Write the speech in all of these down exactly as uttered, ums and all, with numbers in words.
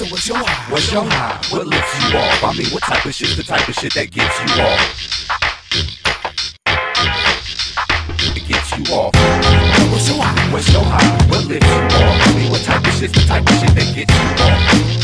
So what's your high? What's your high? What lifts you off? I mean, what type of shit's the type of shit that gets you off? It gets you off. Now what's your high? What's your high? What lifts you off? I mean, what type of shit's the type of shit that gets you off?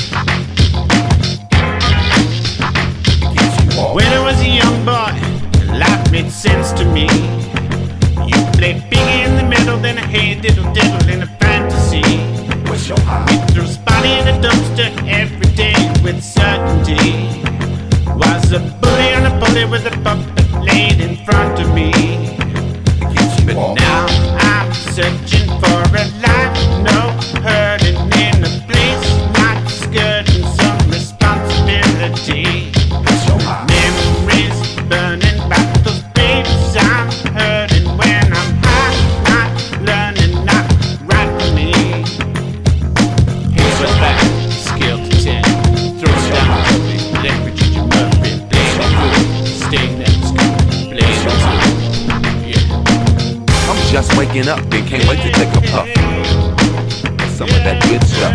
It gets you off. When I was a young boy, life made sense to me. You played big in the middle, then a hey diddle diddle in a fantasy. What's your high? We threw Spotty in a dumpster every day with certainty. Was a bully on a bully with a puppet laid in front of me. It gets you But off. now I'm searching for a life, no hurting in a place, not skirting some responsibility. What's your high? Memories burning battles, babies, I'm hurting when I'm high, not learning, not right for me. Here's your back, scale to ten, throw it down, let Virginia Murphy play it good, stay next, play it too, yeah. I'm just waking up and can't wait to take a puff. Some of that good stuff.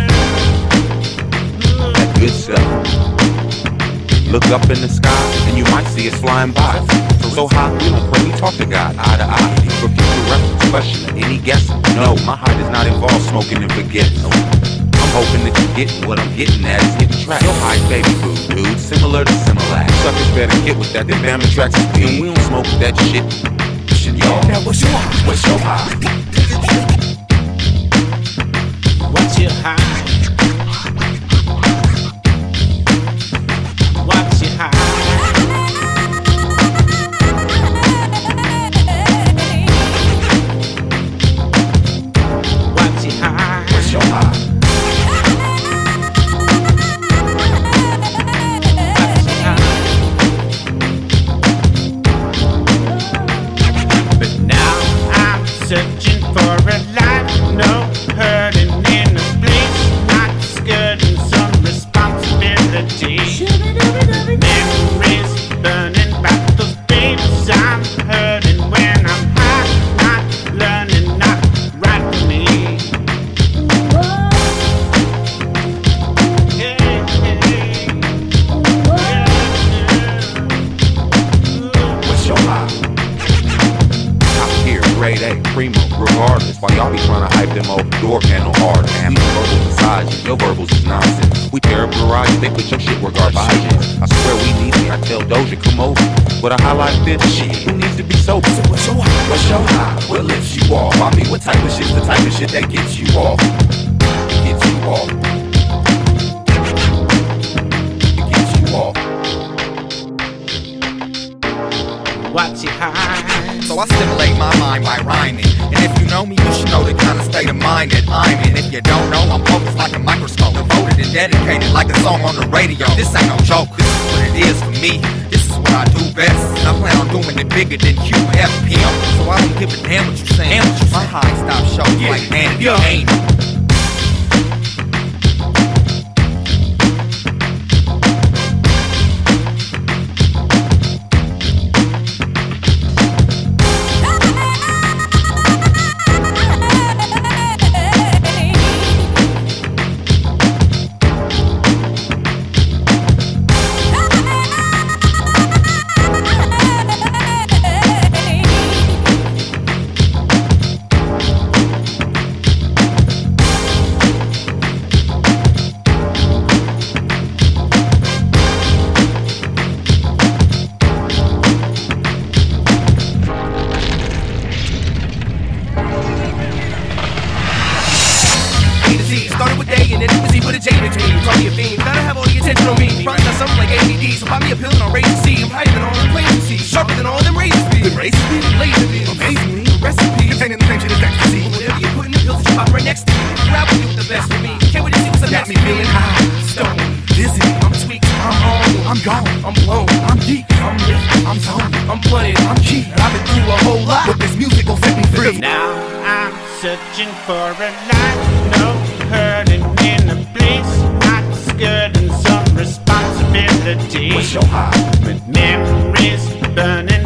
That good stuff. Look up in the sky and you might see us flying by. So high, we don't pray, we talk to God eye to eye. For future reference, question, any guess? No, my heart does not involve smoking and forgetting. I'm hoping that you're getting what I'm getting at is hitting tracks. So high, baby food, dude, similar to Similac. Suckers better get with that, them damn tracks is weed. We don't smoke that shit. Shit, y'all. Now what's your high? What's your high? What's your high? What's your high? What's your high? What's your high? What's your high? But now I'm searching for a life, no hurting in a place, not skirting some responsibility. Memories burning battles, babies, I'm hurting when I'm high, not learning, not right for me. Yeah, yeah, yeah. What's your high? Top tier, grade A, primo, regardless. While y'all be trying to hype them old door panel hard, man. We verbal massages, your verbals is nonsense. We tear up garage, they put your shit where garbage is. I swear we need me, I tell Doja, come over. With a high like this, shit, who needs to be sober? So what's your high? What's your high? What lifts you off? I mean, what type of shit's the type of shit that gets you off? It gets you off. It gets you off. What's your high? So I stimulate my mind by rhyming. And if you know me, you should know the kind of state of mind that I'm in. If you don't know, I'm focused like a microscope, devoted and dedicated like the song on the radio. This ain't no joke, this is what it is for me. This is what I do best, and I plan on doing it bigger than Q F P M. So I don't give a damn what you saying. My high stop shows Yeah. like vanity Yeah. ain't. Started with A and then it was E with a J between. Call me a fiend, gotta have all the attention on me. Running on something like A D D, so buy me a pill and I'll raise the C. I'm higher than all the planes you see, sharper than all them razors be. The razors be, laser be, amazingly, the recipe containing the same shit as ecstasy. Whatever you put in the pills, that you pop right next to me. Rap with you with the best for me. Can't wait to see what's up next. Got me feeling high, stoned, dizzy, I'm tweaked, I'm on, I'm gone, I'm blown, I'm geek, I'm lit, I'm zoned, I'm flooded, I'm cheap. I've been through a whole lot, but this music gon' set me free. Now I'm searching for a life, no hurting in a place, not skirting some responsibility. What's your high? With memories burning